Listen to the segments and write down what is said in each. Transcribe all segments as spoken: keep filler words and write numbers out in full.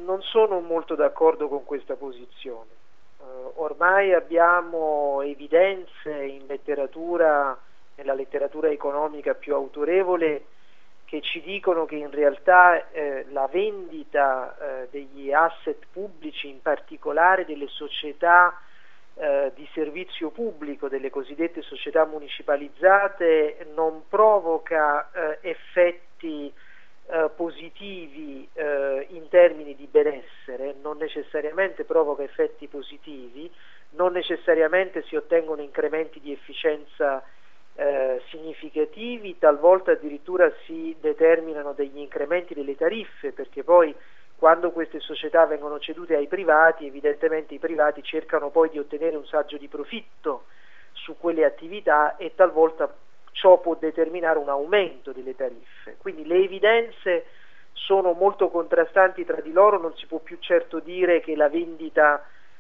non sono molto d'accordo con questa posizione. Uh, ormai abbiamo evidenze in letteratura, nella letteratura economica più autorevole, che ci dicono che in realtà eh, la vendita eh, degli asset pubblici, in particolare delle società eh, di servizio pubblico, delle cosiddette società municipalizzate, non provoca eh, effetti Eh, positivi eh, in termini di benessere, non necessariamente provoca effetti positivi, non necessariamente si ottengono incrementi di efficienza eh, significativi, talvolta addirittura si determinano degli incrementi delle tariffe, perché poi quando queste società vengono cedute ai privati, evidentemente i privati cercano poi di ottenere un saggio di profitto su quelle attività e talvolta ciò può determinare un aumento delle tariffe. Quindi le evidenze sono molto contrastanti tra di loro, non si può più certo dire che la vendita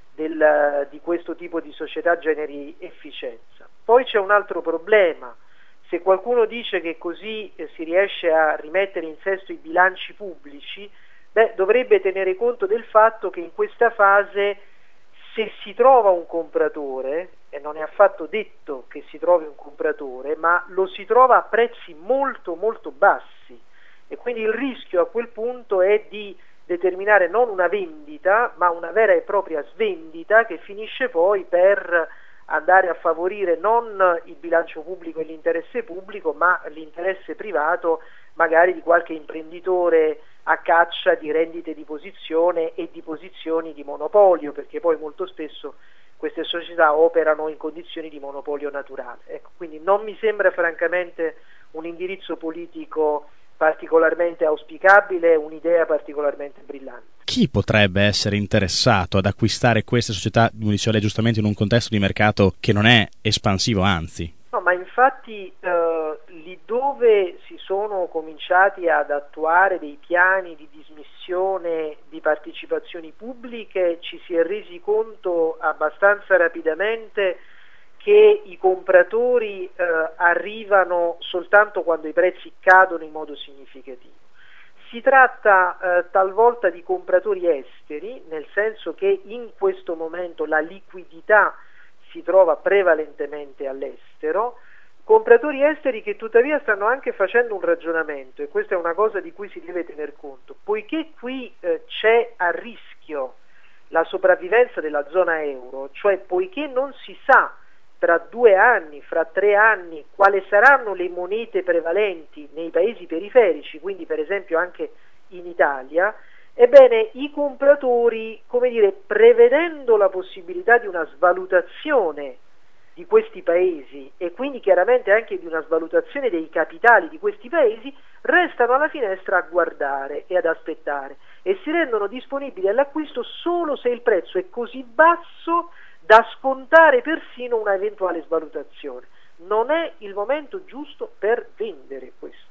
del, di questo tipo di società generi efficienza. Poi c'è un altro problema: se qualcuno dice che così eh, si riesce a rimettere in sesto i bilanci pubblici, beh, dovrebbe tenere conto del fatto che in questa fase, se si trova un compratore, e non è affatto detto che si trovi un compratore, ma lo si trova a prezzi molto molto bassi, e quindi il rischio a quel punto è di determinare non una vendita, ma una vera e propria svendita, che finisce poi per andare a favorire non il bilancio pubblico e l'interesse pubblico, ma l'interesse privato, magari di qualche imprenditore a caccia di rendite di posizione e di posizioni di monopolio, perché poi molto spesso queste società operano in condizioni di monopolio naturale. Ecco, quindi non mi sembra francamente un indirizzo politico particolarmente auspicabile, un'idea particolarmente brillante. Chi potrebbe essere interessato ad acquistare queste società, come diceva lei giustamente, in un contesto di mercato che non è espansivo, anzi? No, ma infatti eh, lì dove si sono cominciati ad attuare dei piani di dismissione di partecipazioni pubbliche, ci si è resi conto abbastanza rapidamente che i compratori eh, arrivano soltanto quando i prezzi cadono in modo significativo. Si tratta eh, talvolta di compratori esteri, nel senso che in questo momento la liquidità si trova prevalentemente all'estero, compratori esteri che tuttavia stanno anche facendo un ragionamento, e questa è una cosa di cui si deve tener conto, poiché qui eh, c'è a rischio la sopravvivenza della zona euro, cioè poiché non si sa tra due anni, fra tre anni, quali saranno le monete prevalenti nei paesi periferici, quindi per esempio anche in Italia, ebbene i compratori, come dire, prevedendo la possibilità di una svalutazione di questi paesi e quindi chiaramente anche di una svalutazione dei capitali di questi paesi, restano alla finestra a guardare e ad aspettare e si rendono disponibili all'acquisto solo se il prezzo è così basso da scontare persino una eventuale svalutazione. Non è il momento giusto per vendere questo.